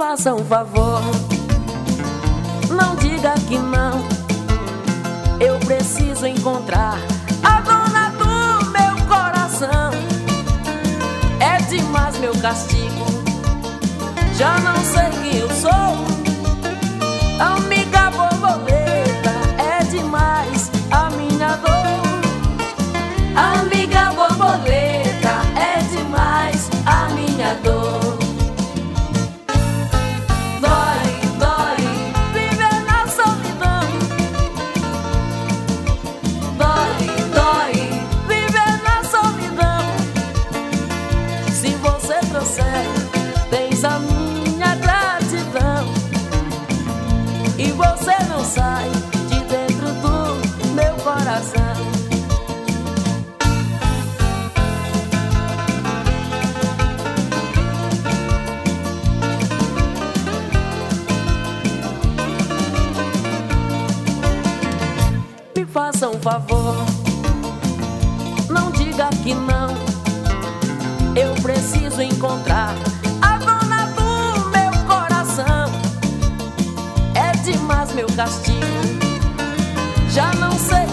faça um favor, não diga que não. Eu preciso encontrar a dona do meu coração. É demais meu castigo, já não sei quem eu sou. Amiga borboleta, é demais a minha dor. Amiga borboleta, é demais a minha dor. Dói, dói, viver na solidão. Dói, dói, viver na solidão. Se você trouxer, tens a minha gratidão. E você não sai de dentro do meu coração. Me faça um favor, não diga que não. Eu preciso encontrar a dona do meu coração. É demais meu castigo, já não sei